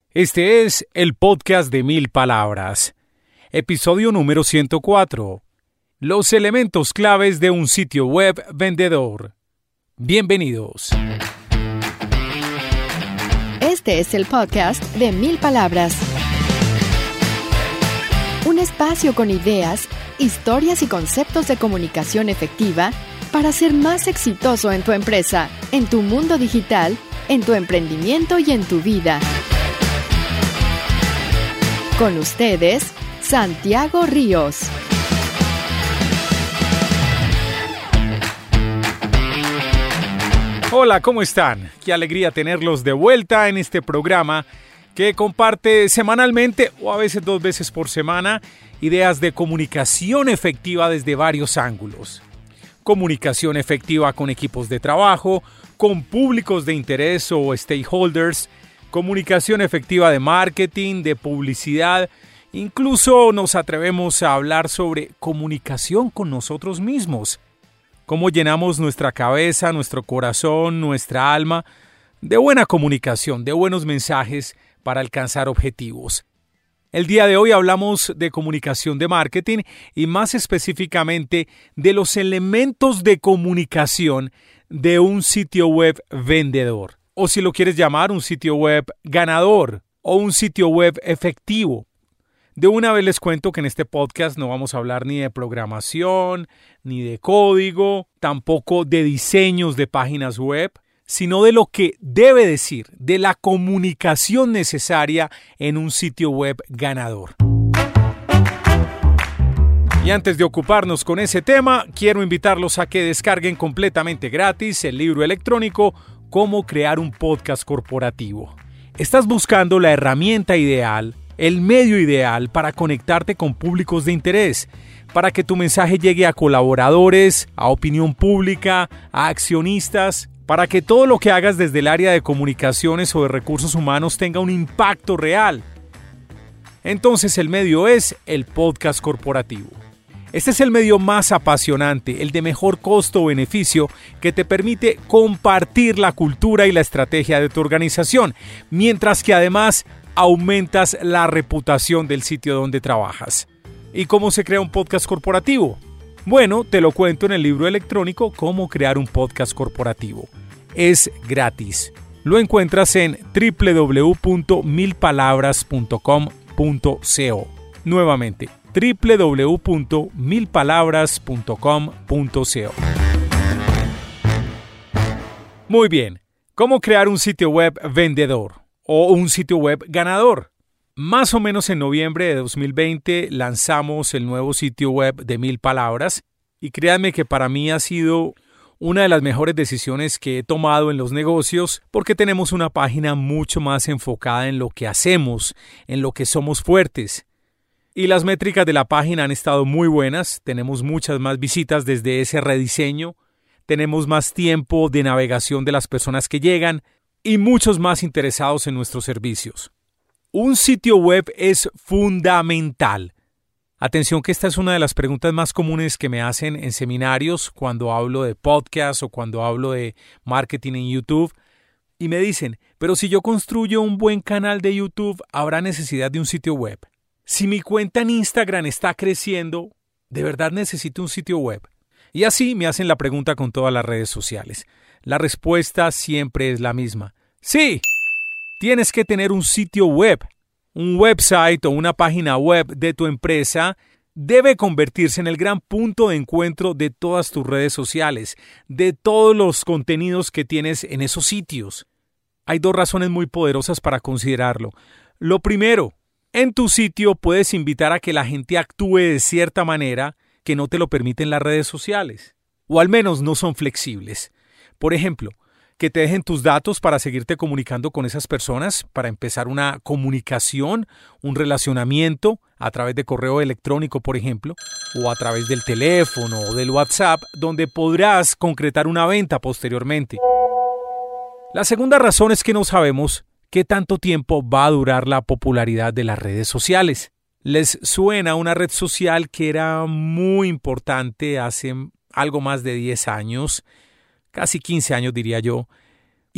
Este es el podcast de 1000 palabras, episodio número 104. Los elementos claves de un sitio web vendedor. Bienvenidos. Este es el podcast de 1000 palabras. Un espacio con ideas, historias y conceptos de comunicación efectiva para ser más exitoso en tu empresa, en tu mundo digital, en tu emprendimiento y en tu vida. Con ustedes, Santiago Ríos. Hola, ¿cómo están? Qué alegría tenerlos de vuelta en este programa que comparte semanalmente o a veces 2 veces por semana ideas de comunicación efectiva desde varios ángulos. Comunicación efectiva con equipos de trabajo, con públicos de interés o stakeholders, comunicación efectiva de marketing, de publicidad, incluso nos atrevemos a hablar sobre comunicación con nosotros mismos. Cómo llenamos nuestra cabeza, nuestro corazón, nuestra alma de buena comunicación, de buenos mensajes para alcanzar objetivos. El día de hoy hablamos de comunicación de marketing y más específicamente de los elementos de comunicación de un sitio web vendedor. O si lo quieres llamar un sitio web ganador o un sitio web efectivo. De una vez les cuento que en este podcast no vamos a hablar ni de programación, ni de código, tampoco de diseños de páginas web, sino de lo que debe decir, de la comunicación necesaria en un sitio web ganador. Y antes de ocuparnos con ese tema, quiero invitarlos a que descarguen completamente gratis el libro electrónico Cómo crear un podcast corporativo. ¿Estás buscando la herramienta ideal, el medio ideal para conectarte con públicos de interés, para que tu mensaje llegue a colaboradores, a opinión pública, a accionistas, para que todo lo que hagas desde el área de comunicaciones o de recursos humanos tenga un impacto real? Entonces el medio es el podcast corporativo. Este es el medio más apasionante, el de mejor costo-beneficio que te permite compartir la cultura y la estrategia de tu organización, mientras que además aumentas la reputación del sitio donde trabajas. ¿Y cómo se crea un podcast corporativo? Bueno, te lo cuento en el libro electrónico Cómo crear un podcast corporativo. Es gratis. Lo encuentras en www.1000palabras.com.co. Nuevamente, www.1000palabras.com.co. Muy bien, ¿cómo crear un sitio web vendedor o un sitio web ganador? Más o menos en noviembre de 2020 lanzamos el nuevo sitio web de 1000 palabras y créanme que para mí ha sido una de las mejores decisiones que he tomado en los negocios porque tenemos una página mucho más enfocada en lo que hacemos, en lo que somos fuertes. Y las métricas de la página han estado muy buenas, tenemos muchas más visitas desde ese rediseño, tenemos más tiempo de navegación de las personas que llegan y muchos más interesados en nuestros servicios. Un sitio web es fundamental. Atención que esta es una de las preguntas más comunes que me hacen en seminarios cuando hablo de podcast o cuando hablo de marketing en YouTube. Y me dicen, pero si yo construyo un buen canal de YouTube, ¿habrá necesidad de un sitio web? Si mi cuenta en Instagram está creciendo, ¿de verdad necesito un sitio web? Y así me hacen la pregunta con todas las redes sociales. La respuesta siempre es la misma. Sí, tienes que tener un sitio web. Un website o una página web de tu empresa debe convertirse en el gran punto de encuentro de todas tus redes sociales, de todos los contenidos que tienes en esos sitios. Hay 2 razones muy poderosas para considerarlo. Lo primero, en tu sitio puedes invitar a que la gente actúe de cierta manera que no te lo permiten las redes sociales, o al menos no son flexibles. Por ejemplo, que te dejen tus datos para seguirte comunicando con esas personas, para empezar una comunicación, un relacionamiento a través de correo electrónico, por ejemplo, o a través del teléfono o del WhatsApp, donde podrás concretar una venta posteriormente. La segunda razón es que no sabemos qué tanto tiempo va a durar la popularidad de las redes sociales. ¿Les suena una red social que era muy importante hace algo más de 10 años? Casi 15 años diría yo,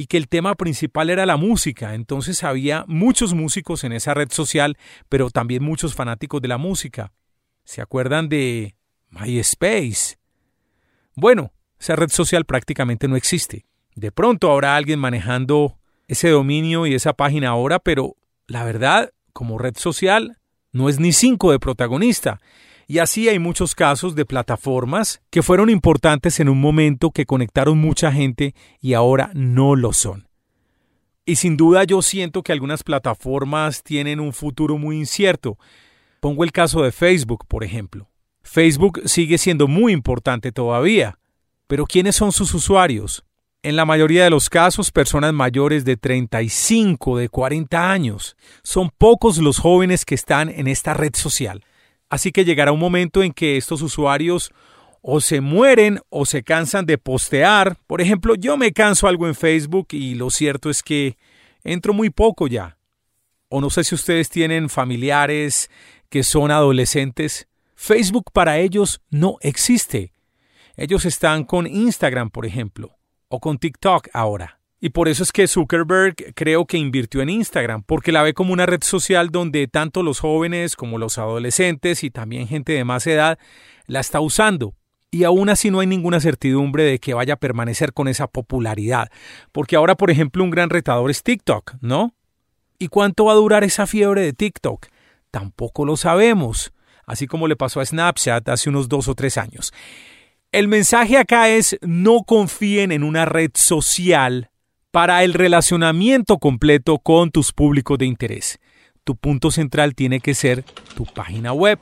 y que el tema principal era la música. Entonces había muchos músicos en esa red social, pero también muchos fanáticos de la música. ¿Se acuerdan de MySpace? Bueno, esa red social prácticamente no existe. De pronto habrá alguien manejando ese dominio y esa página ahora, pero la verdad, como red social, no es ni 5 de protagonista. Y así hay muchos casos de plataformas que fueron importantes en un momento, que conectaron mucha gente y ahora no lo son. Y sin duda yo siento que algunas plataformas tienen un futuro muy incierto. Pongo el caso de Facebook, por ejemplo. Facebook sigue siendo muy importante todavía, pero ¿quiénes son sus usuarios? En la mayoría de los casos, personas mayores de 35, de 40 años. Son pocos los jóvenes que están en esta red social. Así que llegará un momento en que estos usuarios o se mueren o se cansan de postear. Por ejemplo, yo me canso algo en Facebook y lo cierto es que entro muy poco ya. O no sé si ustedes tienen familiares que son adolescentes. Facebook para ellos no existe. Ellos están con Instagram, por ejemplo, o con TikTok ahora. Y por eso es que Zuckerberg creo que invirtió en Instagram, porque la ve como una red social donde tanto los jóvenes como los adolescentes y también gente de más edad la está usando. Y aún así no hay ninguna certidumbre de que vaya a permanecer con esa popularidad. Porque ahora, por ejemplo, un gran retador es TikTok, ¿no? ¿Y cuánto va a durar esa fiebre de TikTok? Tampoco lo sabemos. Así como le pasó a Snapchat hace unos 2 o 3 años. El mensaje acá es: no confíen en una red social para el relacionamiento completo con tus públicos de interés. Tu punto central tiene que ser tu página web.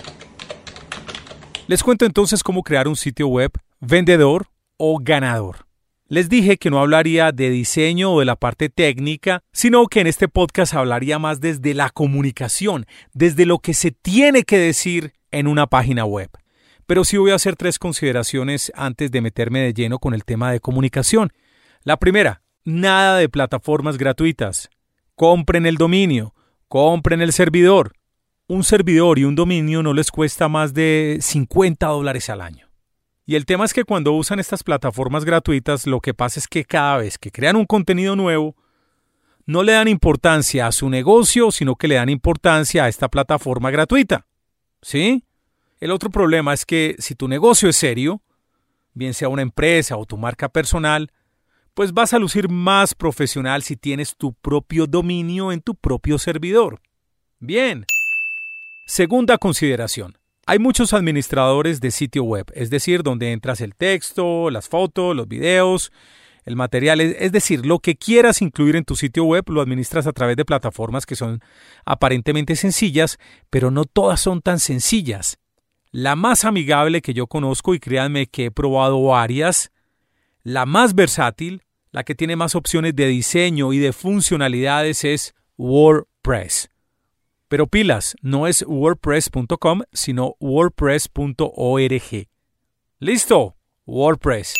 Les cuento entonces cómo crear un sitio web vendedor o ganador. Les dije que no hablaría de diseño o de la parte técnica, sino que en este podcast hablaría más desde la comunicación, desde lo que se tiene que decir en una página web. Pero sí voy a hacer 3 consideraciones antes de meterme de lleno con el tema de comunicación. La primera: nada de plataformas gratuitas. Compren el dominio, compren el servidor. Un servidor y un dominio no les cuesta más de $50 al año. Y el tema es que cuando usan estas plataformas gratuitas, lo que pasa es que cada vez que crean un contenido nuevo, no le dan importancia a su negocio, sino que le dan importancia a esta plataforma gratuita. ¿Sí? El otro problema es que si tu negocio es serio, bien sea una empresa o tu marca personal, pues vas a lucir más profesional si tienes tu propio dominio en tu propio servidor. Bien. Segunda consideración. Hay muchos administradores de sitio web, es decir, donde entras el texto, las fotos, los videos, el material, es decir, lo que quieras incluir en tu sitio web lo administras a través de plataformas que son aparentemente sencillas, pero no todas son tan sencillas. La más amigable que yo conozco, y créanme que he probado varias, la más versátil, la que tiene más opciones de diseño y de funcionalidades es WordPress. Pero pilas, no es wordpress.com, sino wordpress.org. ¡Listo! WordPress.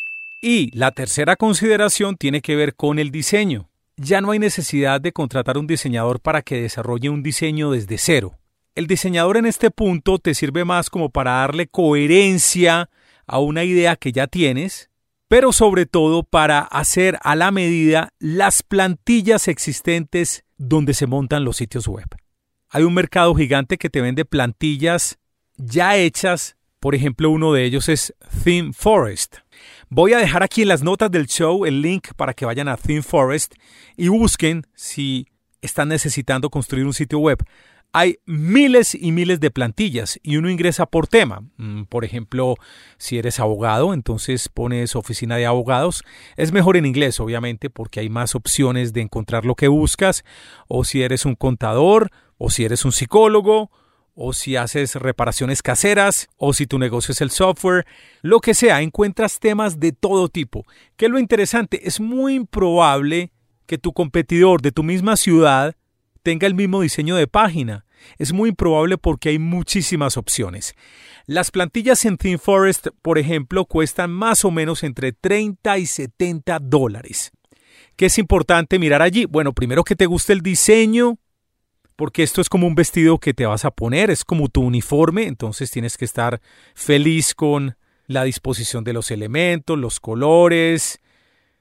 Y la tercera consideración tiene que ver con el diseño. Ya no hay necesidad de contratar un diseñador para que desarrolle un diseño desde cero. El diseñador en este punto te sirve más como para darle coherencia a una idea que ya tienes, pero sobre todo para hacer a la medida las plantillas existentes donde se montan los sitios web. Hay un mercado gigante que te vende plantillas ya hechas. Por ejemplo, uno de ellos es ThemeForest. Voy a dejar aquí en las notas del show el link para que vayan a ThemeForest y busquen si están necesitando construir un sitio web. Hay miles y miles de plantillas y uno ingresa por tema. Por ejemplo, si eres abogado, entonces pones oficina de abogados. Es mejor en inglés, obviamente, porque hay más opciones de encontrar lo que buscas. O si eres un contador, o si eres un psicólogo, o si haces reparaciones caseras, o si tu negocio es el software. Lo que sea, encuentras temas de todo tipo. ¿Qué es lo interesante? Es muy improbable que tu competidor de tu misma ciudad tenga el mismo diseño de página. Es muy improbable porque hay muchísimas opciones. Las plantillas en ThemeForest, por ejemplo, cuestan más o menos entre $30 y $70. ¿Qué es importante mirar allí? Bueno, primero que te guste el diseño, porque esto es como un vestido que te vas a poner, es como tu uniforme, entonces tienes que estar feliz con la disposición de los elementos, los colores,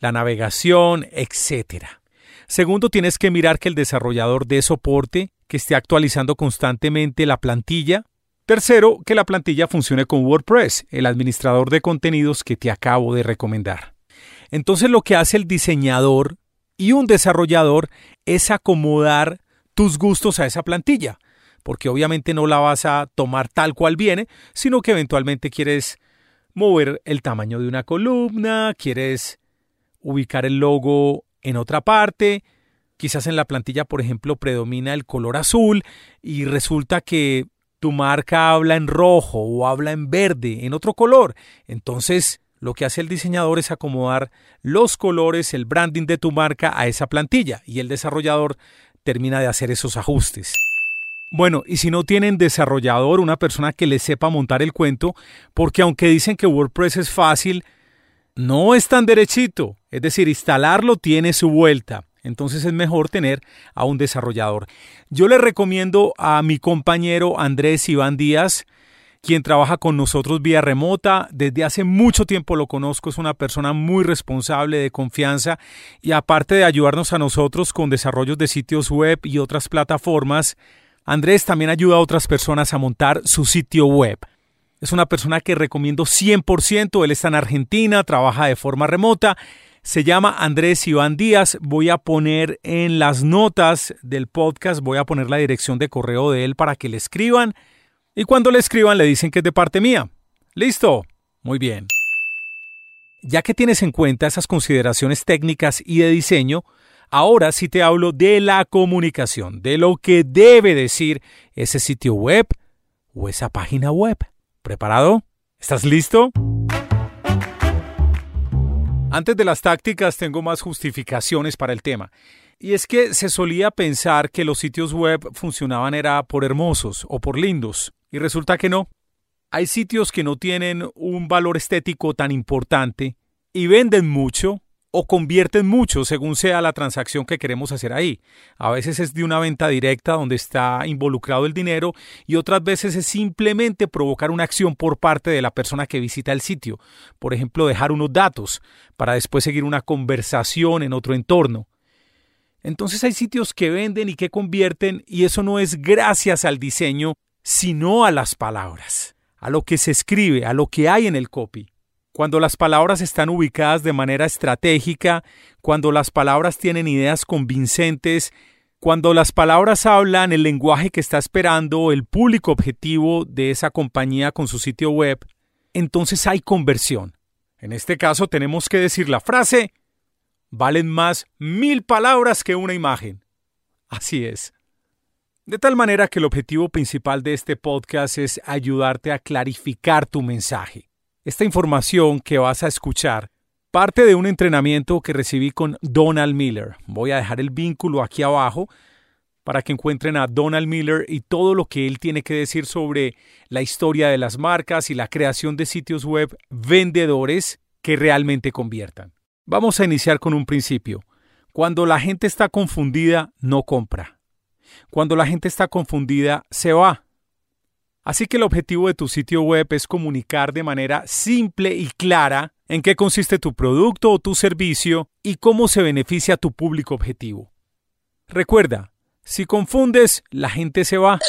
la navegación, etc. Segundo, tienes que mirar que el desarrollador dé soporte, que esté actualizando constantemente la plantilla. Tercero, que la plantilla funcione con WordPress, el administrador de contenidos que te acabo de recomendar. Entonces lo que hace el diseñador y un desarrollador es acomodar tus gustos a esa plantilla, porque obviamente no la vas a tomar tal cual viene, sino que eventualmente quieres mover el tamaño de una columna, quieres ubicar el logo en otra parte, quizás en la plantilla, por ejemplo, predomina el color azul y resulta que tu marca habla en rojo o habla en verde, en otro color. Entonces, lo que hace el diseñador es acomodar los colores, el branding de tu marca a esa plantilla y el desarrollador termina de hacer esos ajustes. Bueno, y si no tienen desarrollador, una persona que les sepa montar el cuento, porque aunque dicen que WordPress es fácil, no es tan derechito, es decir, instalarlo tiene su vuelta. Entonces es mejor tener a un desarrollador. Yo le recomiendo a mi compañero Andrés Iván Díaz, quien trabaja con nosotros vía remota. Desde hace mucho tiempo lo conozco, es una persona muy responsable, de confianza, y aparte de ayudarnos a nosotros con desarrollos de sitios web y otras plataformas, Andrés también ayuda a otras personas a montar su sitio web. Es una persona que recomiendo 100%, él está en Argentina, trabaja de forma remota. Se llama Andrés Iván Díaz. Voy a poner en las notas del podcast, voy a poner la dirección de correo de él para que le escriban. Y cuando le escriban le dicen que es de parte mía. ¿Listo? Muy bien. Ya que tienes en cuenta esas consideraciones técnicas y de diseño, ahora sí te hablo de la comunicación, de lo que debe decir ese sitio web o esa página web. ¿Preparado? ¿Estás listo? Antes de las tácticas tengo más justificaciones para el tema. Y es que se solía pensar que los sitios web funcionaban era por hermosos o por lindos. Y resulta que no. Hay sitios que no tienen un valor estético tan importante y venden mucho o convierten mucho según sea la transacción que queremos hacer ahí. A veces es de una venta directa donde está involucrado el dinero y otras veces es simplemente provocar una acción por parte de la persona que visita el sitio. Por ejemplo, dejar unos datos para después seguir una conversación en otro entorno. Entonces hay sitios que venden y que convierten y eso no es gracias al diseño, sino a las palabras, a lo que se escribe, a lo que hay en el copy. Cuando las palabras están ubicadas de manera estratégica, cuando las palabras tienen ideas convincentes, cuando las palabras hablan el lenguaje que está esperando el público objetivo de esa compañía con su sitio web, entonces hay conversión. En este caso tenemos que decir la frase: valen más 1000 palabras que una imagen. Así es. De tal manera que el objetivo principal de este podcast es ayudarte a clarificar tu mensaje. Esta información que vas a escuchar parte de un entrenamiento que recibí con Donald Miller. Voy a dejar el vínculo aquí abajo para que encuentren a Donald Miller y todo lo que él tiene que decir sobre la historia de las marcas y la creación de sitios web vendedores que realmente conviertan. Vamos a iniciar con un principio. Cuando la gente está confundida, no compra. Cuando la gente está confundida, se va. Así que el objetivo de tu sitio web es comunicar de manera simple y clara en qué consiste tu producto o tu servicio y cómo se beneficia a tu público objetivo. Recuerda, si confundes, la gente se va.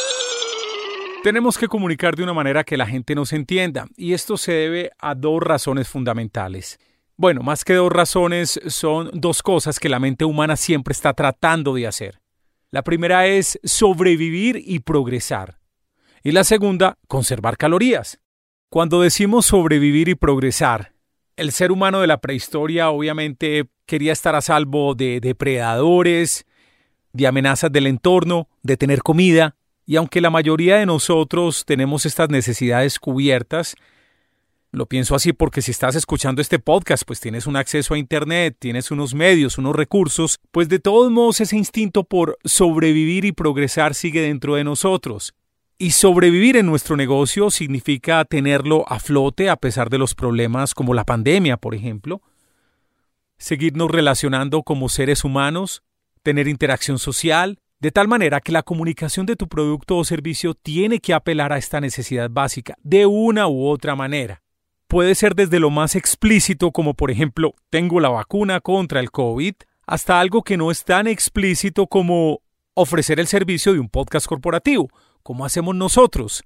Tenemos que comunicar de una manera que la gente nos entienda y esto se debe a 2 razones fundamentales. Bueno, más que 2 razones, son 2 cosas que la mente humana siempre está tratando de hacer. La primera es sobrevivir y progresar. Y la segunda, conservar calorías. Cuando decimos sobrevivir y progresar, el ser humano de la prehistoria obviamente quería estar a salvo de depredadores, de amenazas del entorno, de tener comida. Y aunque la mayoría de nosotros tenemos estas necesidades cubiertas, lo pienso así porque si estás escuchando este podcast, pues tienes un acceso a internet, tienes unos medios, unos recursos, pues de todos modos ese instinto por sobrevivir y progresar sigue dentro de nosotros. Y sobrevivir en nuestro negocio significa tenerlo a flote a pesar de los problemas como la pandemia, por ejemplo. Seguirnos relacionando como seres humanos, tener interacción social, de tal manera que la comunicación de tu producto o servicio tiene que apelar a esta necesidad básica de una u otra manera. Puede ser desde lo más explícito, como por ejemplo, tengo la vacuna contra el COVID, hasta algo que no es tan explícito como ofrecer el servicio de un podcast corporativo, como hacemos nosotros.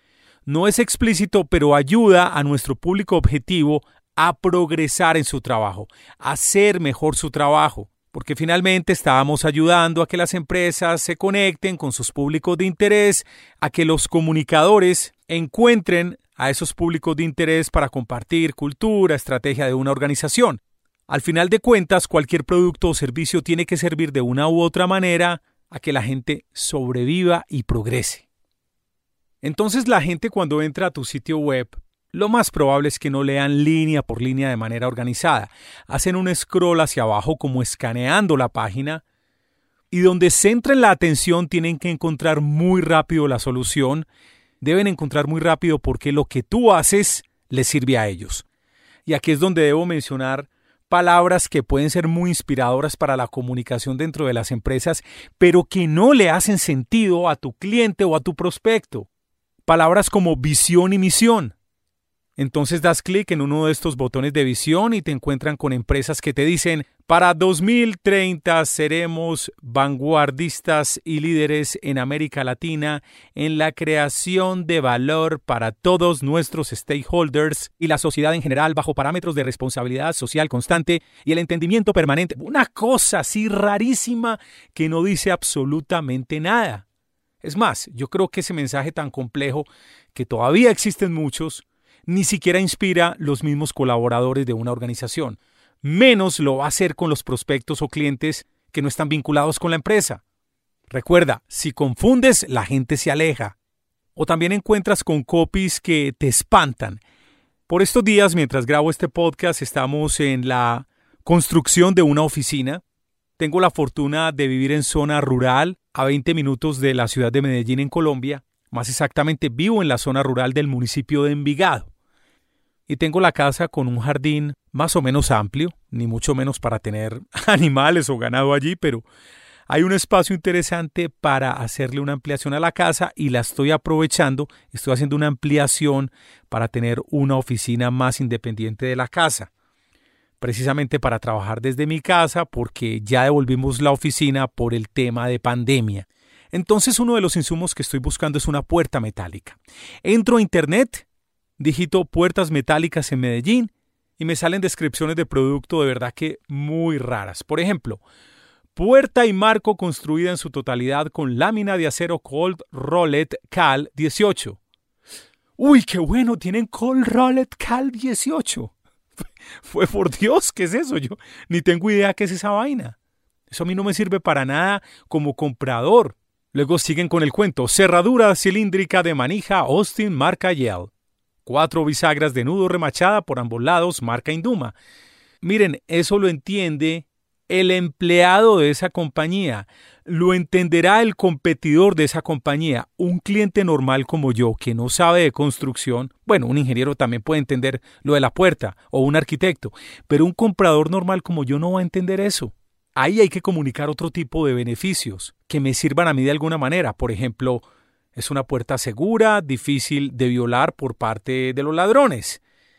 No es explícito, pero ayuda a nuestro público objetivo a progresar en su trabajo, a hacer mejor su trabajo, porque finalmente estábamos ayudando a que las empresas se conecten con sus públicos de interés, a que los comunicadores encuentren a esos públicos de interés para compartir cultura, estrategia de una organización. Al final de cuentas, cualquier producto o servicio tiene que servir de una u otra manera a que la gente sobreviva y progrese. Entonces la gente cuando entra a tu sitio web, lo más probable es que no lean línea por línea de manera organizada. Hacen un scroll hacia abajo como escaneando la página y donde centren la atención tienen que encontrar muy rápido la solución. Deben encontrar muy rápido porque lo que tú haces les sirve a ellos. Y aquí es donde debo mencionar palabras que pueden ser muy inspiradoras para la comunicación dentro de las empresas, pero que no le hacen sentido a tu cliente o a tu prospecto. Palabras como visión y misión. Entonces das clic en uno de estos botones de visión y te encuentran con empresas que te dicen: para 2030 seremos vanguardistas y líderes en América Latina en la creación de valor para todos nuestros stakeholders y la sociedad en general bajo parámetros de responsabilidad social constante y el entendimiento permanente. Una cosa así rarísima que no dice absolutamente nada. Es más, yo creo que ese mensaje tan complejo, que todavía existen muchos, ni siquiera inspira los mismos colaboradores de una organización. Menos lo va a hacer con los prospectos o clientes que no están vinculados con la empresa. Recuerda, si confundes, la gente se aleja. O también encuentras con copies que te espantan. Por estos días, mientras grabo este podcast, estamos en la construcción de una oficina. Tengo la fortuna de vivir en zona rural, a 20 minutos de la ciudad de Medellín en Colombia. Más exactamente, vivo en la zona rural del municipio de Envigado. Y tengo la casa con un jardín más o menos amplio, ni mucho menos para tener animales o ganado allí, pero hay un espacio interesante para hacerle una ampliación a la casa y la estoy aprovechando. Estoy haciendo una ampliación para tener una oficina más independiente de la casa. Precisamente para trabajar desde mi casa porque ya devolvimos la oficina por el tema de pandemia. Entonces uno de los insumos que estoy buscando es una puerta metálica. Entro a internet, digito puertas metálicas en Medellín y me salen descripciones de producto de verdad que muy raras. Por ejemplo, puerta y marco construida en su totalidad con lámina de acero Cold Rolled Cal 18. ¡Uy, qué bueno! Tienen Cold Rolled Cal 18. Fue por Dios, ¿qué es eso? Yo ni tengo idea qué es esa vaina. Eso a mí no me sirve para nada como comprador. Luego siguen con el cuento. Cerradura cilíndrica de manija Austin marca Yale. 4 bisagras de nudo remachada por ambos lados marca Induma. Miren, eso lo entiende el empleado de esa compañía. Lo entenderá el competidor de esa compañía. Un cliente normal como yo que no sabe de construcción, bueno, un ingeniero también puede entender lo de la puerta o un arquitecto, pero un comprador normal como yo no va a entender eso. Ahí hay que comunicar otro tipo de beneficios que me sirvan a mí de alguna manera. Por ejemplo, es una puerta segura, difícil de violar por parte de los ladrones.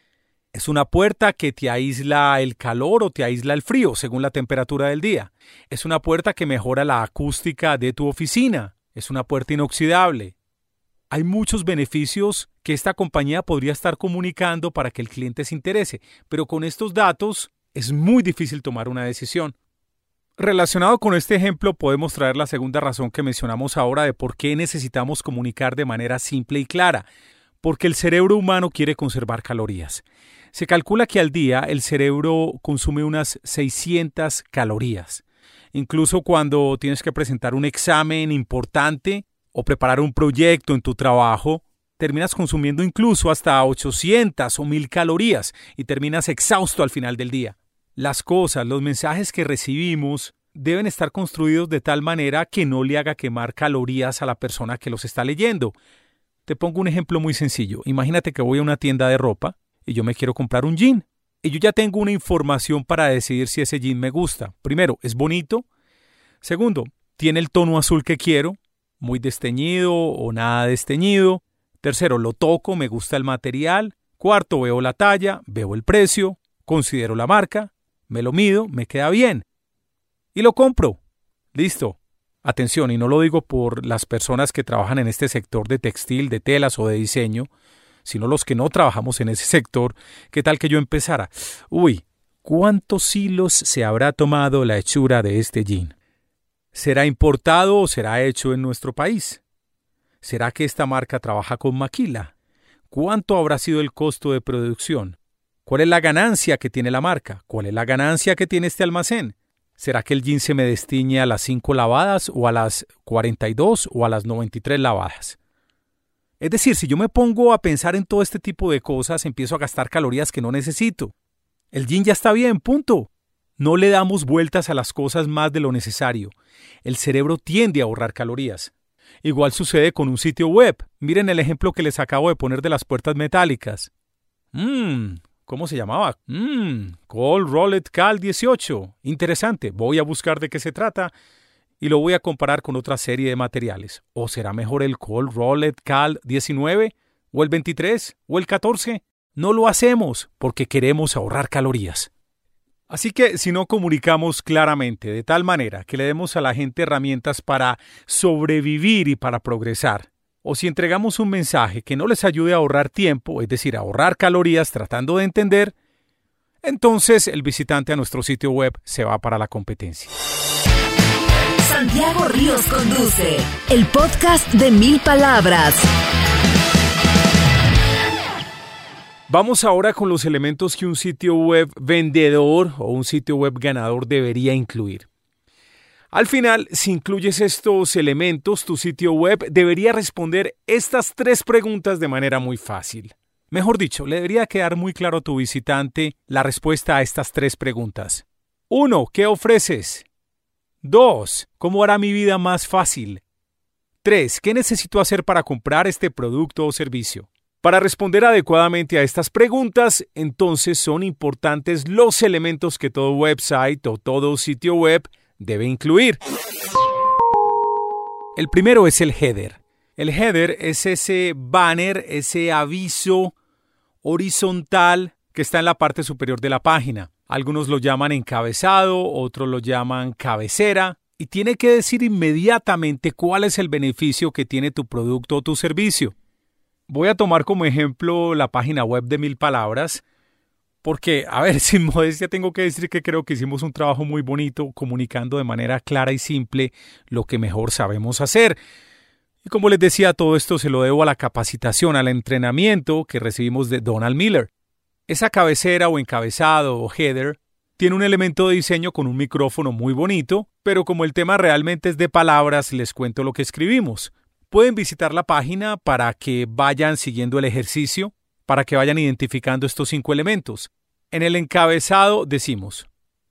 Es una puerta que te aísla el calor o te aísla el frío según la temperatura del día. Es una puerta que mejora la acústica de tu oficina. Es una puerta inoxidable. Hay muchos beneficios que esta compañía podría estar comunicando para que el cliente se interese, pero con estos datos es muy difícil tomar una decisión. Relacionado con este ejemplo, podemos traer la segunda razón que mencionamos ahora de por qué necesitamos comunicar de manera simple y clara. Porque el cerebro humano quiere conservar calorías. Se calcula que al día el cerebro consume unas 600 calorías. Incluso cuando tienes que presentar un examen importante o preparar un proyecto en tu trabajo, terminas consumiendo incluso hasta 800 o 1000 calorías y terminas exhausto al final del día. Las cosas, los mensajes que recibimos deben estar construidos de tal manera que no le haga quemar calorías a la persona que los está leyendo. Te pongo un ejemplo muy sencillo. Imagínate que voy a una tienda de ropa y yo me quiero comprar un jean. Y yo ya tengo una información para decidir si ese jean me gusta. Primero, ¿es bonito? Segundo, ¿tiene el tono azul que quiero? ¿Muy desteñido o nada desteñido? Tercero, ¿lo toco? ¿Me gusta el material? Cuarto, veo la talla, veo el precio, considero la marca, me lo mido, me queda bien y lo compro. Listo. Atención, y no lo digo por las personas que trabajan en este sector de textil, de telas o de diseño, sino los que no trabajamos en ese sector. ¿Qué tal que yo empezara? ¿Cuántos hilos se habrá tomado la hechura de este jean? ¿Será importado o será hecho en nuestro país? ¿Será que esta marca trabaja con maquila? ¿Cuánto habrá sido el costo de producción? ¿Cuál es la ganancia que tiene la marca? ¿Cuál es la ganancia que tiene este almacén? ¿Será que el jean se me destiñe a las 5 lavadas o a las 42 o a las 93 lavadas? Es decir, si yo me pongo a pensar en todo este tipo de cosas, empiezo a gastar calorías que no necesito. El jean ya está bien, punto. No le damos vueltas a las cosas más de lo necesario. El cerebro tiende a ahorrar calorías. Igual sucede con un sitio web. Miren el ejemplo que les acabo de poner de las puertas metálicas. ¿Cómo se llamaba? Cold Rolled Cal 18. Interesante. Voy a buscar de qué se trata y lo voy a comparar con otra serie de materiales. ¿O será mejor el Cold Rolled Cal 19? ¿O el 23? ¿O el 14? No lo hacemos porque queremos ahorrar calorías. Así que si no comunicamos claramente de tal manera que le demos a la gente herramientas para sobrevivir y para progresar, o si entregamos un mensaje que no les ayude a ahorrar tiempo, es decir, a ahorrar calorías tratando de entender, entonces el visitante a nuestro sitio web se va para la competencia. Santiago Ríos conduce el podcast de 1000 palabras. Vamos ahora con los elementos que un sitio web vendedor o un sitio web ganador debería incluir. Al final, si incluyes estos elementos, tu sitio web debería responder estas 3 preguntas de manera muy fácil. Mejor dicho, le debería quedar muy claro a tu visitante la respuesta a estas 3 preguntas. 1. ¿Qué ofreces? 2. ¿Cómo hará mi vida más fácil? 3. ¿Qué necesito hacer para comprar este producto o servicio? Para responder adecuadamente a estas preguntas, entonces son importantes los elementos que todo website o todo sitio web debe incluir. El primero es el header. El header es ese banner, ese aviso horizontal que está en la parte superior de la página. Algunos lo llaman encabezado, otros lo llaman cabecera y tiene que decir inmediatamente cuál es el beneficio que tiene tu producto o tu servicio. Voy a tomar como ejemplo la página web de 1000 palabras. Porque, sin modestia tengo que decir que creo que hicimos un trabajo muy bonito comunicando de manera clara y simple lo que mejor sabemos hacer. Y como les decía, todo esto se lo debo a la capacitación, al entrenamiento que recibimos de Donald Miller. Esa cabecera o encabezado o header tiene un elemento de diseño con un micrófono muy bonito, pero como el tema realmente es de palabras, les cuento lo que escribimos. Pueden visitar la página para que vayan siguiendo el ejercicio, para que vayan identificando estos 5 elementos. En el encabezado decimos,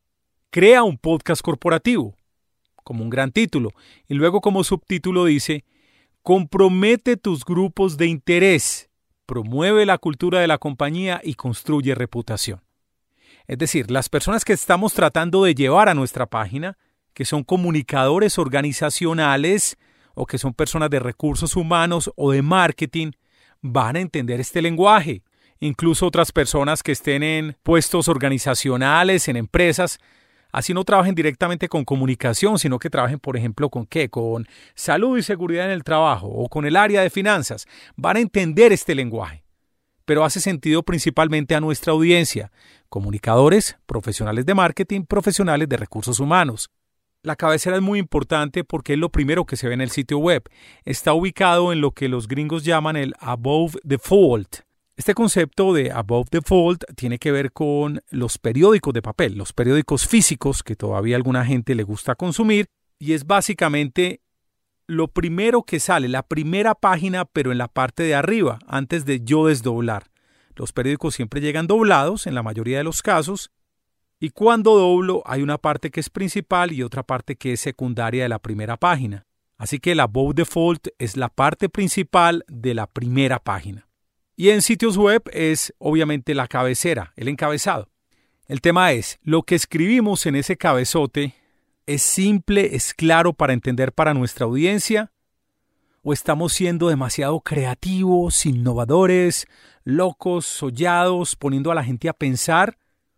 crea un podcast corporativo, como un gran título, y luego como subtítulo dice, compromete tus grupos de interés, promueve la cultura de la compañía y construye reputación. Es decir, las personas que estamos tratando de llevar a nuestra página, que son comunicadores organizacionales o que son personas de recursos humanos o de marketing, van a entender este lenguaje. Incluso otras personas que estén en puestos organizacionales, en empresas, así no trabajen directamente con comunicación, sino que trabajen, por ejemplo, ¿con qué? Con salud y seguridad en el trabajo o con el área de finanzas. Van a entender este lenguaje. Pero hace sentido principalmente a nuestra audiencia, comunicadores, profesionales de marketing, profesionales de recursos humanos. La cabecera es muy importante porque es lo primero que se ve en el sitio web. Está ubicado en lo que los gringos llaman el above the fold. Este concepto de above the fold tiene que ver con los periódicos de papel, los periódicos físicos que todavía a alguna gente le gusta consumir, y es básicamente lo primero que sale, la primera página, pero en la parte de arriba, antes de yo desdoblar. Los periódicos siempre llegan doblados en la mayoría de los casos, y cuando doblo hay una parte que es principal y otra parte que es secundaria de la primera página. Así que el above the fold es la parte principal de la primera página. Y en sitios web es obviamente la cabecera, el encabezado. El tema es, lo que escribimos en ese cabezote es simple, es claro para entender para nuestra audiencia, o estamos siendo demasiado creativos, innovadores, locos, sollados, poniendo a la gente a pensar?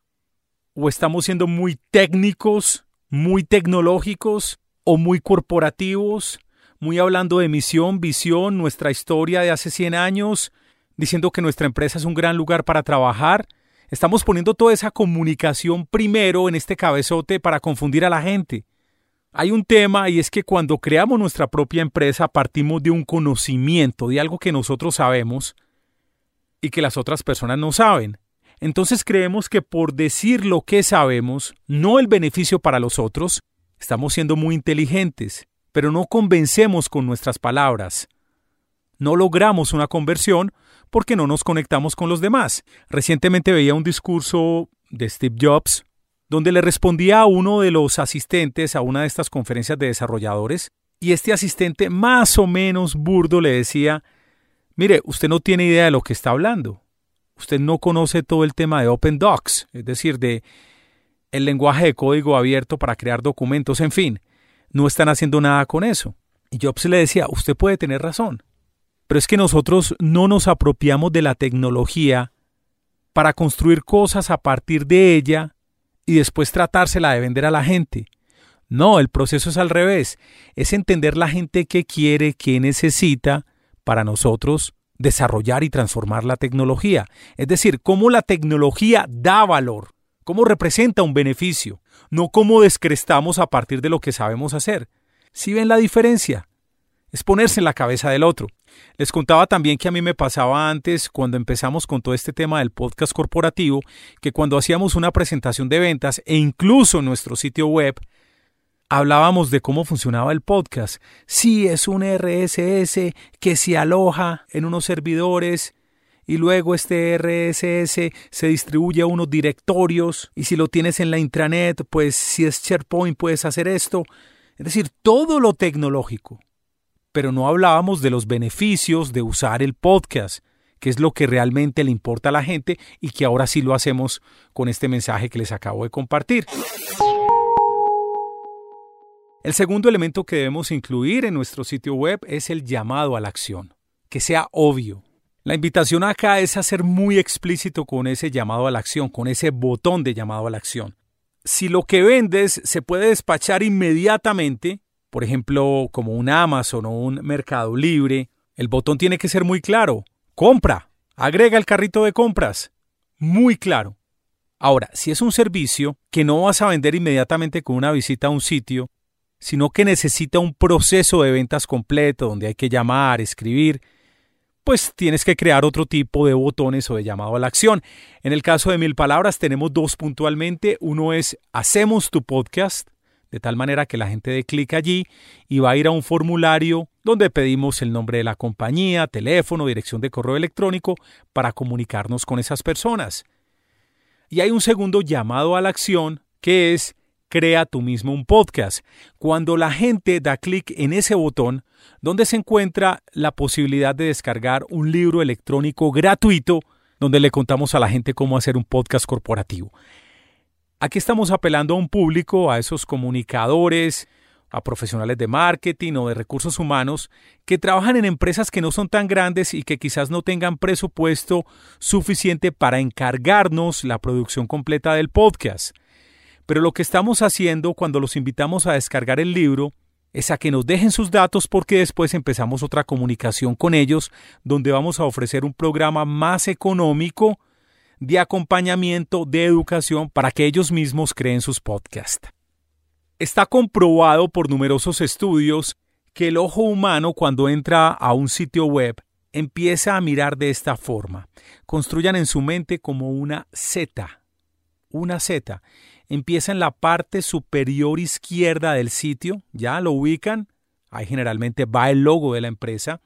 ¿O estamos siendo muy técnicos, muy tecnológicos o muy corporativos, muy hablando de misión, visión, nuestra historia de hace 100 años, diciendo que nuestra empresa es un gran lugar para trabajar? Estamos poniendo toda esa comunicación primero en este cabezote para confundir a la gente. Hay un tema, y es que cuando creamos nuestra propia empresa partimos de un conocimiento, de algo que nosotros sabemos y que las otras personas no saben. Entonces creemos que por decir lo que sabemos, no el beneficio para los otros, estamos siendo muy inteligentes, pero no convencemos con nuestras palabras. No logramos una conversión porque no nos conectamos con los demás. Recientemente veía un discurso de Steve Jobs donde le respondía a uno de los asistentes a una de estas conferencias de desarrolladores, y este asistente más o menos burdo le decía: mire, usted no tiene idea de lo que está hablando. Usted no conoce todo el tema de Open Docs, es decir, de el lenguaje de código abierto para crear documentos, en fin, no están haciendo nada con eso. Y Jobs le decía: usted puede tener razón, pero es que nosotros no nos apropiamos de la tecnología para construir cosas a partir de ella y después tratársela de vender a la gente. No, el proceso es al revés. Es entender la gente qué quiere, qué necesita para nosotros desarrollar y transformar la tecnología. Es decir, cómo la tecnología da valor, cómo representa un beneficio, no cómo descrestamos a partir de lo que sabemos hacer. ¿Sí ven la diferencia? Es ponerse en la cabeza del otro. Les contaba también que a mí me pasaba antes, cuando empezamos con todo este tema del podcast corporativo, que cuando hacíamos una presentación de ventas e incluso en nuestro sitio web, hablábamos de cómo funcionaba el podcast. Sí, es un RSS que se aloja en unos servidores y luego este RSS se distribuye a unos directorios, y si lo tienes en la intranet, pues si es SharePoint puedes hacer esto. Es decir, todo lo tecnológico. Pero no hablábamos de los beneficios de usar el podcast, que es lo que realmente le importa a la gente y que ahora sí lo hacemos con este mensaje que les acabo de compartir. El segundo elemento que debemos incluir en nuestro sitio web es el llamado a la acción, que sea obvio. La invitación acá es a ser muy explícito con ese llamado a la acción, con ese botón de llamado a la acción. Si lo que vendes se puede despachar inmediatamente, por ejemplo, como un Amazon o un Mercado Libre, el botón tiene que ser muy claro. Compra, agrega el carrito de compras. Muy claro. Ahora, si es un servicio que no vas a vender inmediatamente con una visita a un sitio, sino que necesita un proceso de ventas completo donde hay que llamar, escribir, pues tienes que crear otro tipo de botones o de llamado a la acción. En el caso de 1000 Palabras tenemos dos puntualmente. Uno es Hacemos tu podcast, de tal manera que la gente dé clic allí y va a ir a un formulario donde pedimos el nombre de la compañía, teléfono, dirección de correo electrónico para comunicarnos con esas personas. Y hay un segundo llamado a la acción que es Crea tú mismo un podcast. Cuando la gente da clic en ese botón, donde se encuentra la posibilidad de descargar un libro electrónico gratuito donde le contamos a la gente cómo hacer un podcast corporativo. Aquí estamos apelando a un público, a esos comunicadores, a profesionales de marketing o de recursos humanos que trabajan en empresas que no son tan grandes y que quizás no tengan presupuesto suficiente para encargarnos la producción completa del podcast. Pero lo que estamos haciendo cuando los invitamos a descargar el libro es a que nos dejen sus datos, porque después empezamos otra comunicación con ellos donde vamos a ofrecer un programa más económico de acompañamiento, de educación para que ellos mismos creen sus podcasts. Está comprobado por numerosos estudios que el ojo humano cuando entra a un sitio web empieza a mirar de esta forma. Construyan en su mente como una Z. Una Z. Empieza en la parte superior izquierda del sitio, ya lo ubican, ahí generalmente va el logo de la empresa.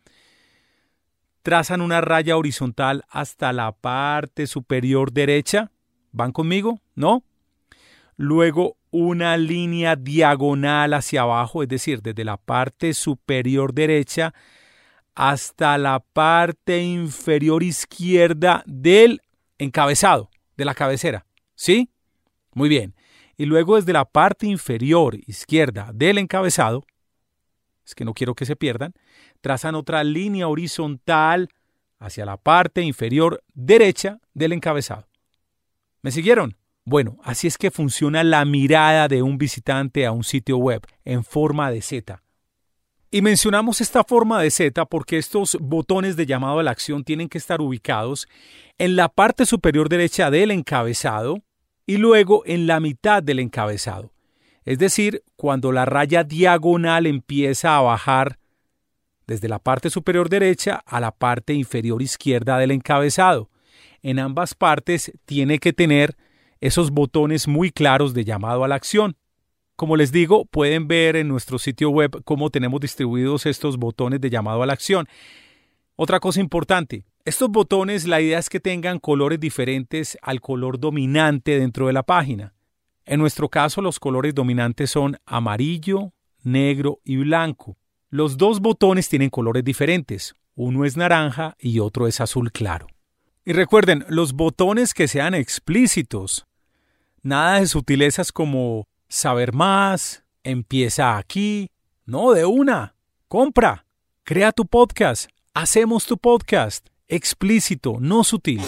Trazan una raya horizontal hasta la parte superior derecha, ¿van conmigo? ¿No? Luego una línea diagonal hacia abajo, es decir, desde la parte superior derecha hasta la parte inferior izquierda del encabezado, de la cabecera, ¿sí? Muy bien. Y luego desde la parte inferior izquierda del encabezado, es que no quiero que se pierdan, trazan otra línea horizontal hacia la parte inferior derecha del encabezado. ¿Me siguieron? Bueno, así es que funciona la mirada de un visitante a un sitio web en forma de Z. Y mencionamos esta forma de Z porque estos botones de llamado a la acción tienen que estar ubicados en la parte superior derecha del encabezado y luego en la mitad del encabezado. Es decir, cuando la raya diagonal empieza a bajar desde la parte superior derecha a la parte inferior izquierda del encabezado. En ambas partes tiene que tener esos botones muy claros de llamado a la acción. Como les digo, pueden ver en nuestro sitio web cómo tenemos distribuidos estos botones de llamado a la acción. Otra cosa importante, estos botones la idea es que tengan colores diferentes al color dominante dentro de la página. En nuestro caso, los colores dominantes son amarillo, negro y blanco. Los dos botones tienen colores diferentes. Uno es naranja y otro es azul claro. Y recuerden, los botones que sean explícitos. Nada de sutilezas como saber más, empieza aquí. No, de una. Compra. Crea tu podcast. Hacemos tu podcast. Explícito, no sutil.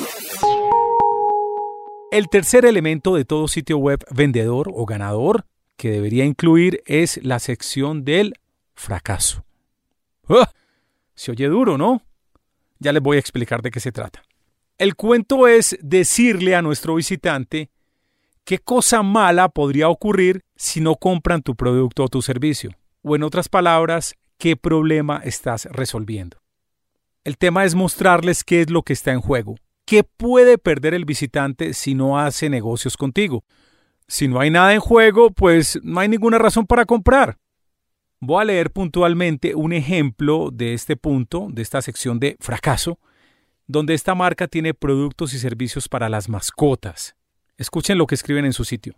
El tercer elemento de todo sitio web vendedor o ganador que debería incluir es la sección del fracaso. Se oye duro, ¿no? Ya les voy a explicar de qué se trata. El cuento es decirle a nuestro visitante qué cosa mala podría ocurrir si no compran tu producto o tu servicio. O en otras palabras, qué problema estás resolviendo. El tema es mostrarles qué es lo que está en juego. ¿Qué puede perder el visitante si no hace negocios contigo? Si no hay nada en juego, pues no hay ninguna razón para comprar. Voy a leer puntualmente un ejemplo de este punto, de esta sección de fracaso, donde esta marca tiene productos y servicios para las mascotas. Escuchen lo que escriben en su sitio.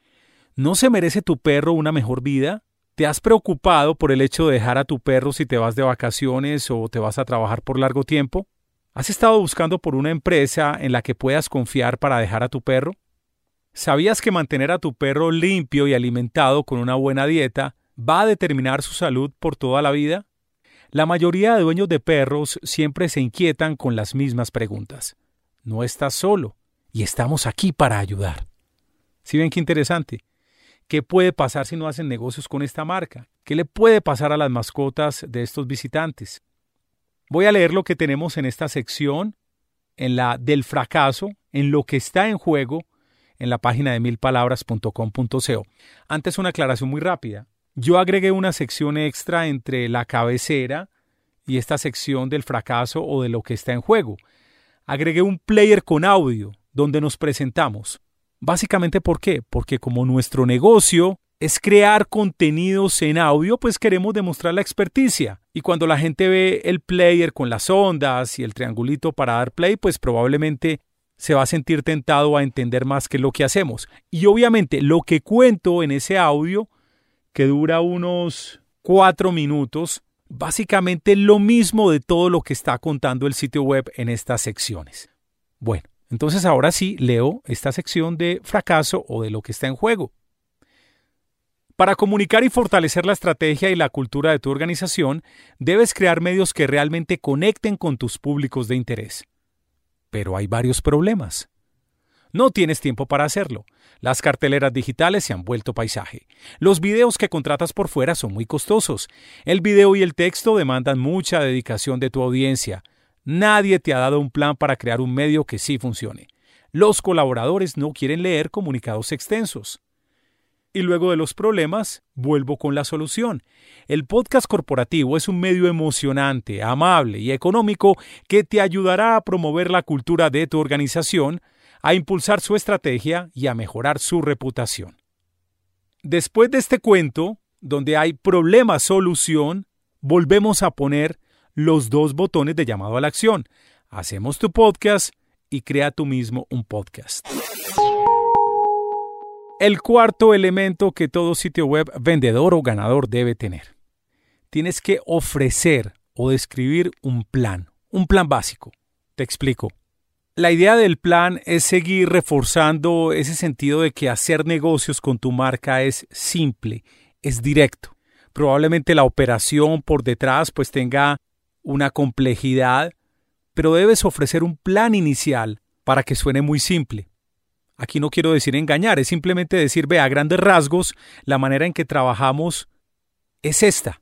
¿No se merece tu perro una mejor vida? ¿Te has preocupado por el hecho de dejar a tu perro si te vas de vacaciones o te vas a trabajar por largo tiempo? ¿Has estado buscando por una empresa en la que puedas confiar para dejar a tu perro? ¿Sabías que mantener a tu perro limpio y alimentado con una buena dieta va a determinar su salud por toda la vida? La mayoría de dueños de perros siempre se inquietan con las mismas preguntas. No estás solo y estamos aquí para ayudar. ¿Sí ven qué interesante? ¿Qué puede pasar si no hacen negocios con esta marca? ¿Qué le puede pasar a las mascotas de estos visitantes? Voy a leer lo que tenemos en esta sección, en la del fracaso, en lo que está en juego, en la página de milpalabras.com.co. Antes una aclaración muy rápida. Yo agregué una sección extra entre la cabecera y esta sección del fracaso o de lo que está en juego. Agregué un player con audio donde nos presentamos. Básicamente, ¿por qué? Porque como nuestro negocio es crear contenidos en audio, pues queremos demostrar la experticia. Y cuando la gente ve el player con las ondas y el triangulito para dar play, pues probablemente se va a sentir tentado a entender más qué es lo que hacemos. Y obviamente lo que cuento en ese audio, que dura unos 4 minutos, básicamente lo mismo de todo lo que está contando el sitio web en estas secciones. Bueno, entonces ahora sí leo esta sección de fracaso o de lo que está en juego. Para comunicar y fortalecer la estrategia y la cultura de tu organización, debes crear medios que realmente conecten con tus públicos de interés. Pero hay varios problemas. No tienes tiempo para hacerlo. Las carteleras digitales se han vuelto paisaje. Los videos que contratas por fuera son muy costosos. El video y el texto demandan mucha dedicación de tu audiencia. Nadie te ha dado un plan para crear un medio que sí funcione. Los colaboradores no quieren leer comunicados extensos. Y luego de los problemas, vuelvo con la solución. El podcast corporativo es un medio emocionante, amable y económico que te ayudará a promover la cultura de tu organización, a impulsar su estrategia y a mejorar su reputación. Después de este cuento, donde hay problema-solución, volvemos a poner los 2 botones de llamado a la acción. Hacemos tu podcast y crea tú mismo un podcast. El cuarto elemento que todo sitio web vendedor o ganador debe tener. Tienes que ofrecer o describir un plan básico. Te explico. La idea del plan es seguir reforzando ese sentido de que hacer negocios con tu marca es simple, es directo. Probablemente la operación por detrás pues tenga una complejidad, pero debes ofrecer un plan inicial para que suene muy simple. Aquí no quiero decir engañar, es simplemente decir, a grandes rasgos, la manera en que trabajamos es esta.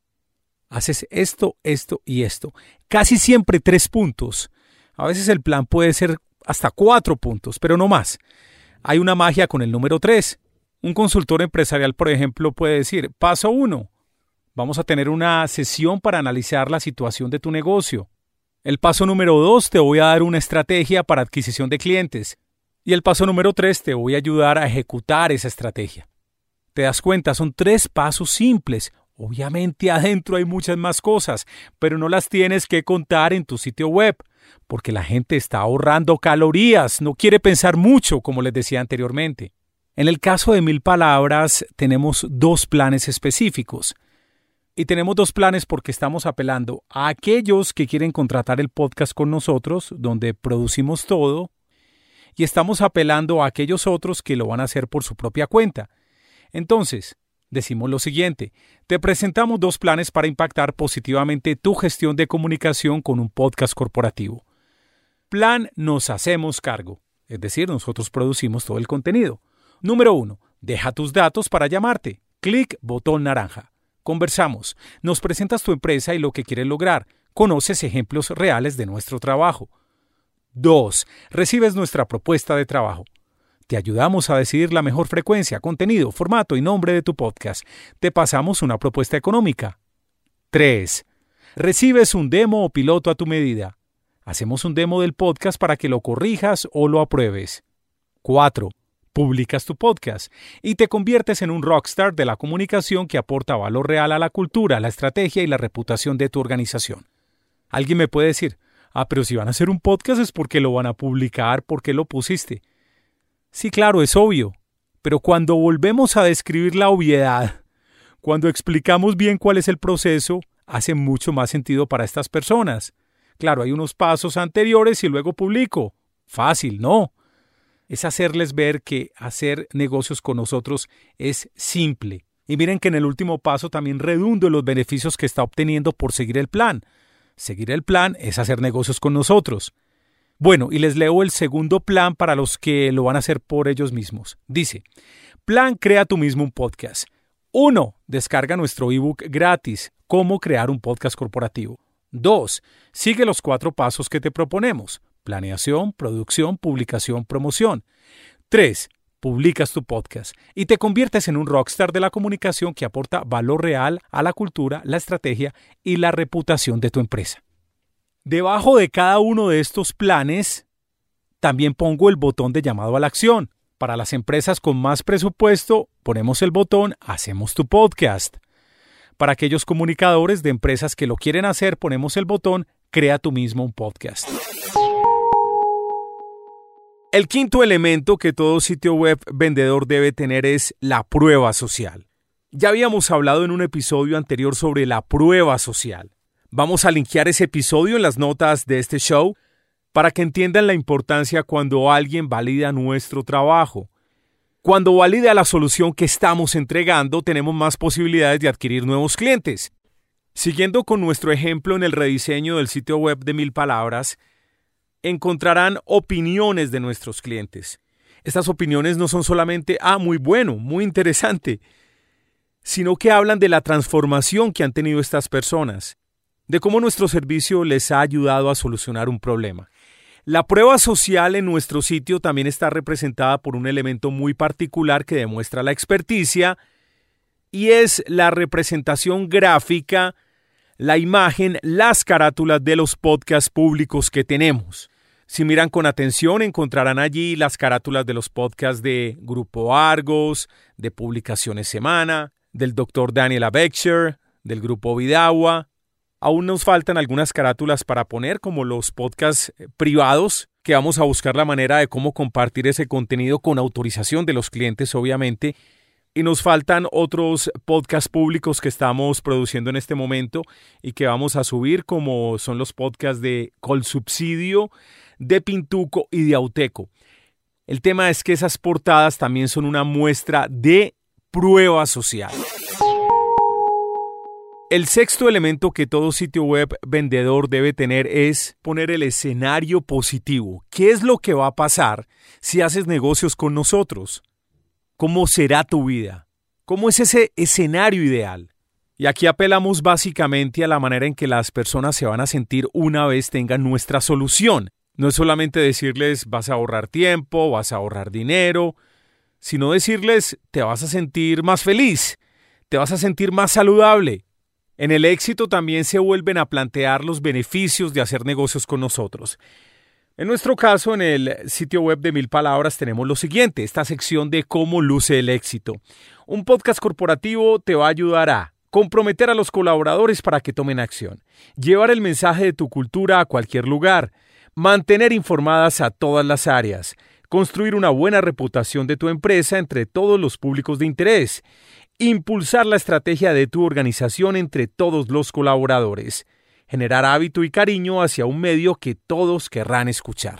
Haces esto, esto y esto. Casi siempre 3 puntos. A veces el plan puede ser hasta 4 puntos, pero no más. Hay una magia con el número 3. Un consultor empresarial, por ejemplo, puede decir, paso 1, vamos a tener una sesión para analizar la situación de tu negocio. El paso número 2, te voy a dar una estrategia para adquisición de clientes. Y el paso número 3, te voy a ayudar a ejecutar esa estrategia. ¿Te das cuenta? Son 3 pasos simples. Obviamente adentro hay muchas más cosas, pero no las tienes que contar en tu sitio web, porque la gente está ahorrando calorías, no quiere pensar mucho, como les decía anteriormente. En el caso de 1000 palabras, tenemos 2 planes específicos. Y tenemos 2 planes porque estamos apelando a aquellos que quieren contratar el podcast con nosotros, donde producimos todo, y estamos apelando a aquellos otros que lo van a hacer por su propia cuenta. Entonces, decimos lo siguiente, te presentamos 2 planes para impactar positivamente tu gestión de comunicación con un podcast corporativo. Plan nos hacemos cargo, es decir, nosotros producimos todo el contenido. Número 1, deja tus datos para llamarte. Clic botón naranja. Conversamos, nos presentas tu empresa y lo que quieres lograr. Conoces ejemplos reales de nuestro trabajo. 2. Recibes nuestra propuesta de trabajo. Te ayudamos a decidir la mejor frecuencia, contenido, formato y nombre de tu podcast. Te pasamos una propuesta económica. 3. Recibes un demo o piloto a tu medida. Hacemos un demo del podcast para que lo corrijas o lo apruebes. 4. Publicas tu podcast y te conviertes en un rockstar de la comunicación que aporta valor real a la cultura, la estrategia y la reputación de tu organización. Alguien me puede decir, pero si van a hacer un podcast es porque lo van a publicar, porque lo pusiste. Sí, claro, es obvio, pero cuando volvemos a describir la obviedad, cuando explicamos bien cuál es el proceso, hace mucho más sentido para estas personas. Claro, hay unos pasos anteriores y luego publico. Fácil, ¿no? Es hacerles ver que hacer negocios con nosotros es simple. Y miren que en el último paso también redundo en los beneficios que está obteniendo por seguir el plan. Seguir el plan es hacer negocios con nosotros. Bueno, y les leo el segundo plan para los que lo van a hacer por ellos mismos. Dice, plan crea tú mismo un podcast. 1. Descarga nuestro ebook gratis, cómo crear un podcast corporativo. 2. Sigue los 4 pasos que te proponemos. Planeación, producción, publicación, promoción. 3. Publicas tu podcast y te conviertes en un rockstar de la comunicación que aporta valor real a la cultura, la estrategia y la reputación de tu empresa. Debajo de cada uno de estos planes, también pongo el botón de llamado a la acción. Para las empresas con más presupuesto, ponemos el botón Hacemos tu podcast. Para aquellos comunicadores de empresas que lo quieren hacer, ponemos el botón Crea tú mismo un podcast. El quinto elemento que todo sitio web vendedor debe tener es la prueba social. Ya habíamos hablado en un episodio anterior sobre la prueba social. Vamos a linkear ese episodio en las notas de este show para que entiendan la importancia cuando alguien valida nuestro trabajo. Cuando valida la solución que estamos entregando, tenemos más posibilidades de adquirir nuevos clientes. Siguiendo con nuestro ejemplo en el rediseño del sitio web de 1000 palabras, encontrarán opiniones de nuestros clientes. Estas opiniones no son solamente, muy bueno, muy interesante, sino que hablan de la transformación que han tenido estas personas, de cómo nuestro servicio les ha ayudado a solucionar un problema. La prueba social en nuestro sitio también está representada por un elemento muy particular que demuestra la experticia y es la representación gráfica, la imagen, las carátulas de los podcasts públicos que tenemos. Si miran con atención, encontrarán allí las carátulas de los podcasts de Grupo Argos, de Publicaciones Semana, del Dr. Daniel Abexer, del Grupo Vidagua. Aún nos faltan algunas carátulas para poner, como los podcasts privados, que vamos a buscar la manera de cómo compartir ese contenido con autorización de los clientes, obviamente. Y nos faltan otros podcasts públicos que estamos produciendo en este momento y que vamos a subir, como son los podcasts de Colsubsidio, de Pintuco y de Auteco. El tema es que esas portadas también son una muestra de prueba social. El sexto elemento que todo sitio web vendedor debe tener es poner el escenario positivo. ¿Qué es lo que va a pasar si haces negocios con nosotros? ¿Cómo será tu vida? ¿Cómo es ese escenario ideal? Y aquí apelamos básicamente a la manera en que las personas se van a sentir una vez tengan nuestra solución. No es solamente decirles vas a ahorrar tiempo, vas a ahorrar dinero, sino decirles te vas a sentir más feliz, te vas a sentir más saludable. En el éxito también se vuelven a plantear los beneficios de hacer negocios con nosotros. En nuestro caso, en el sitio web de 1000 Palabras tenemos lo siguiente, esta sección de cómo luce el éxito. Un podcast corporativo te va a ayudar a comprometer a los colaboradores para que tomen acción, llevar el mensaje de tu cultura a cualquier lugar, mantener informadas a todas las áreas, construir una buena reputación de tu empresa entre todos los públicos de interés, impulsar la estrategia de tu organización entre todos los colaboradores, generar hábito y cariño hacia un medio que todos querrán escuchar.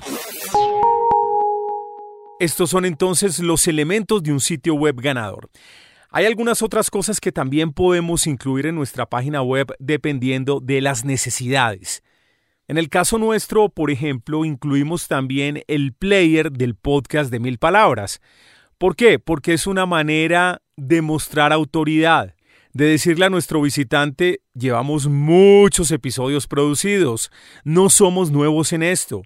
Estos son entonces los elementos de un sitio web ganador. Hay algunas otras cosas que también podemos incluir en nuestra página web dependiendo de las necesidades. En el caso nuestro, por ejemplo, incluimos también el player del podcast de 1000 Palabras. ¿Por qué? Porque es una manera de mostrar autoridad, de decirle a nuestro visitante, llevamos muchos episodios producidos, no somos nuevos en esto.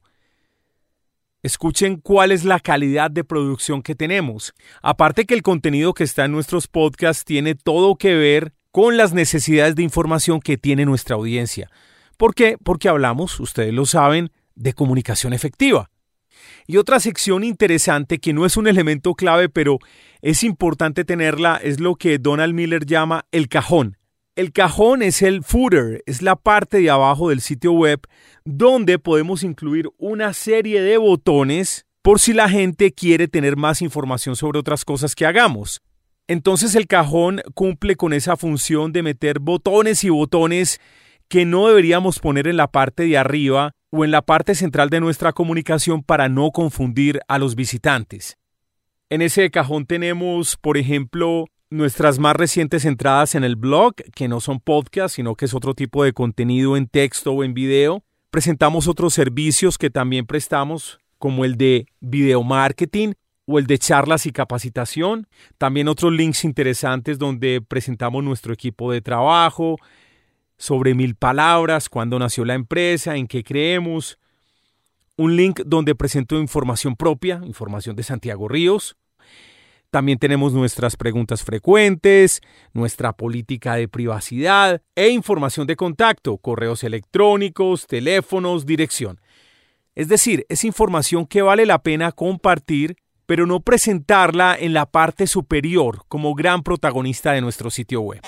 Escuchen cuál es la calidad de producción que tenemos. Aparte que el contenido que está en nuestros podcasts tiene todo que ver con las necesidades de información que tiene nuestra audiencia. ¿Por qué? Porque hablamos, ustedes lo saben, de comunicación efectiva. Y otra sección interesante que no es un elemento clave, pero es importante tenerla, es lo que Donald Miller llama el cajón. El cajón es el footer, es la parte de abajo del sitio web donde podemos incluir una serie de botones por si la gente quiere tener más información sobre otras cosas que hagamos. Entonces el cajón cumple con esa función de meter botones y botones que no deberíamos poner en la parte de arriba o en la parte central de nuestra comunicación para no confundir a los visitantes. En ese cajón tenemos, por ejemplo, nuestras más recientes entradas en el blog, que no son podcasts, sino que es otro tipo de contenido en texto o en video. Presentamos otros servicios que también prestamos, como el de video marketing o el de charlas y capacitación. También otros links interesantes donde presentamos nuestro equipo de trabajo, sobre 1000 Palabras, cuándo nació la empresa, en qué creemos. Un link donde presento información propia, información de Santiago Ríos. También tenemos nuestras preguntas frecuentes, nuestra política de privacidad e información de contacto, correos electrónicos, teléfonos, dirección. Es decir, es información que vale la pena compartir, pero no presentarla en la parte superior como gran protagonista de nuestro sitio web.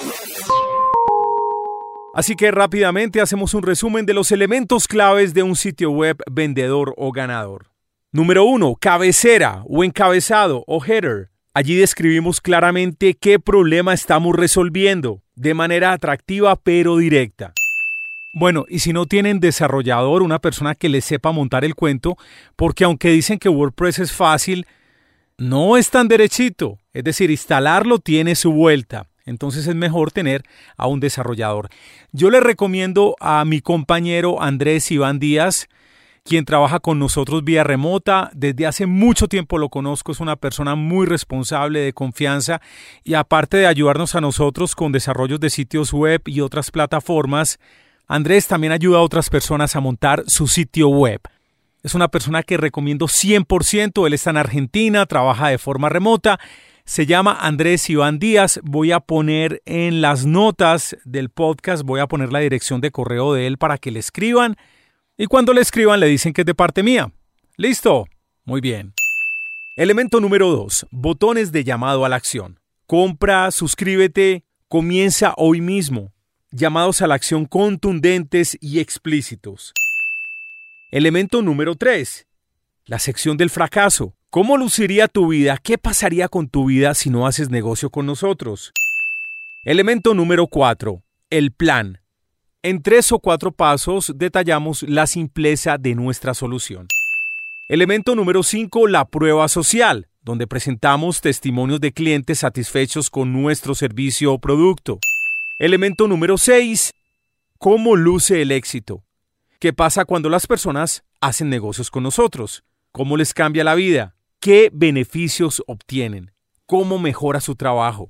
Así que rápidamente hacemos un resumen de los elementos claves de un sitio web vendedor o ganador. Número 1. Cabecera o encabezado o header. Allí describimos claramente qué problema estamos resolviendo de manera atractiva pero directa. Bueno, y si no tienen desarrollador, una persona que les sepa montar el cuento, porque aunque dicen que WordPress es fácil, no es tan derechito. Es decir, instalarlo tiene su vuelta. Entonces es mejor tener a un desarrollador. Yo le recomiendo a mi compañero Andrés Iván Díaz, quien trabaja con nosotros vía remota. Desde hace mucho tiempo lo conozco, es una persona muy responsable, de confianza, y aparte de ayudarnos a nosotros con desarrollos de sitios web y otras plataformas, Andrés también ayuda a otras personas a montar su sitio web. Es una persona que recomiendo 100%, él está en Argentina, trabaja de forma remota. Se llama Andrés Iván Díaz. Voy a poner en las notas del podcast, voy a poner la dirección de correo de él para que le escriban. Y cuando le escriban le dicen que es de parte mía. ¿Listo? Muy bien. Elemento número 2. Botones de llamado a la acción. Compra, suscríbete, comienza hoy mismo. Llamados a la acción contundentes y explícitos. Elemento número 3. La sección del fracaso. ¿Cómo luciría tu vida? ¿Qué pasaría con tu vida si no haces negocio con nosotros? Elemento número 4. El plan. En 3 o 4 pasos detallamos la simpleza de nuestra solución. Elemento número 5. La prueba social, donde presentamos testimonios de clientes satisfechos con nuestro servicio o producto. Elemento número 6. ¿Cómo luce el éxito? ¿Qué pasa cuando las personas hacen negocios con nosotros? ¿Cómo les cambia la vida? ¿Qué beneficios obtienen? ¿Cómo mejora su trabajo?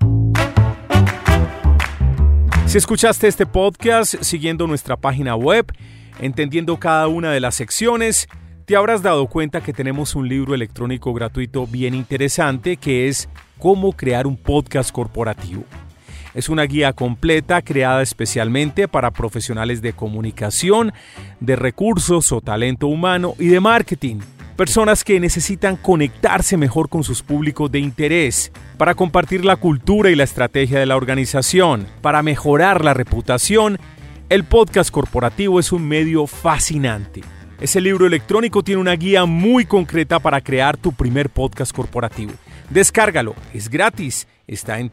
Si escuchaste este podcast siguiendo nuestra página web, entendiendo cada una de las secciones, te habrás dado cuenta que tenemos un libro electrónico gratuito bien interesante que es Cómo crear un podcast corporativo. Es una guía completa creada especialmente para profesionales de comunicación, de recursos o talento humano y de marketing. Personas que necesitan conectarse mejor con sus públicos de interés, para compartir la cultura y la estrategia de la organización, para mejorar la reputación. El podcast corporativo es un medio fascinante. Ese libro electrónico tiene una guía muy concreta para crear tu primer podcast corporativo. Descárgalo, es gratis, está en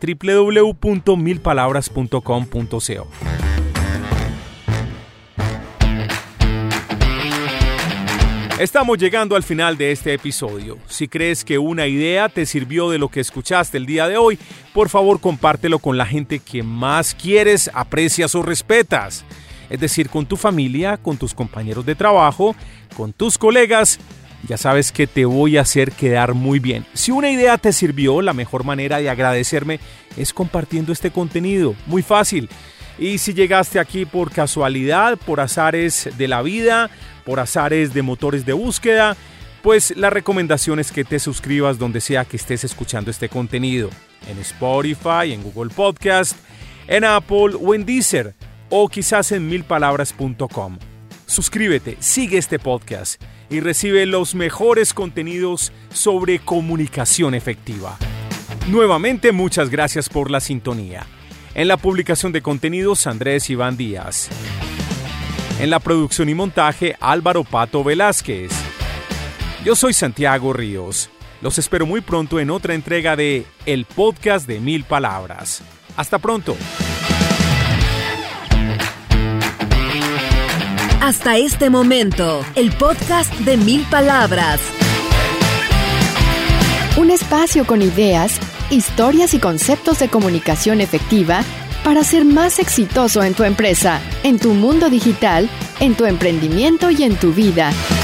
www.milpalabras.com.co. Estamos llegando al final de este episodio. Si crees que una idea te sirvió de lo que escuchaste el día de hoy, por favor compártelo con la gente que más quieres, aprecias o respetas. Es decir, con tu familia, con tus compañeros de trabajo, con tus colegas. Ya sabes que te voy a hacer quedar muy bien. Si una idea te sirvió, la mejor manera de agradecerme es compartiendo este contenido. Muy fácil. Y si llegaste aquí por casualidad, por azares de la vida, por azares de motores de búsqueda, pues la recomendación es que te suscribas donde sea que estés escuchando este contenido. En Spotify, en Google Podcast, en Apple o en Deezer, o quizás en milpalabras.com. Suscríbete, sigue este podcast y recibe los mejores contenidos sobre comunicación efectiva. Nuevamente, muchas gracias por la sintonía. En la publicación de contenidos, Andrés Iván Díaz. En la producción y montaje, Álvaro Pato Velázquez. Yo soy Santiago Ríos. Los espero muy pronto en otra entrega de El Podcast de 1000 Palabras. Hasta pronto. Hasta este momento, el podcast de 1000 Palabras. Un espacio con ideas, historias y conceptos de comunicación efectiva para ser más exitoso en tu empresa, en tu mundo digital, en tu emprendimiento y en tu vida.